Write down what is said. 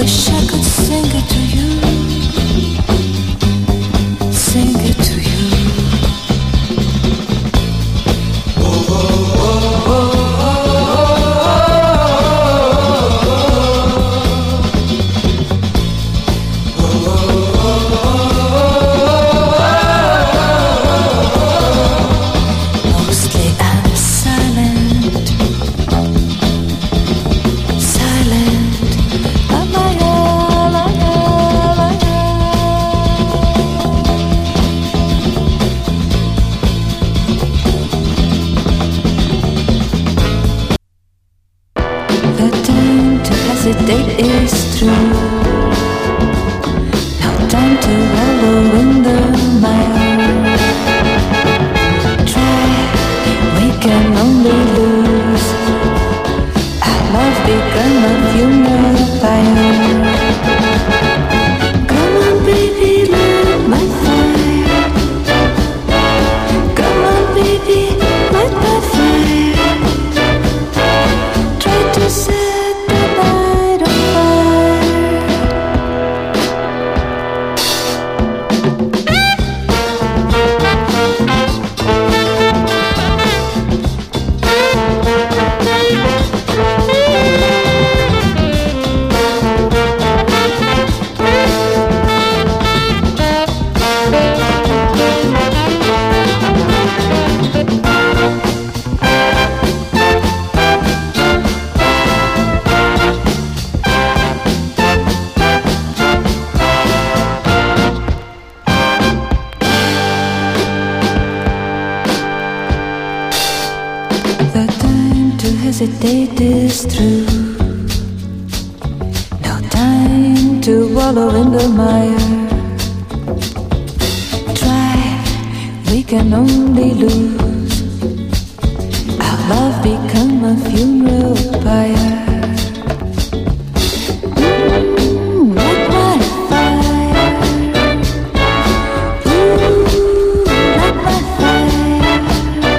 wish I could sing it to you, sing it to you. Mostly I'm silent, silent. The time to hesitate is through. No time to wallow in the mire. Try, we can only lose. Our love become a funeral pyre. Come on, baby, light my fire. Come on, baby, light my fire. Try to set the night on fire. The time to hesitate is through. No time to wallow in the mire. Try, we can only lose. Our love become a funeral pyre.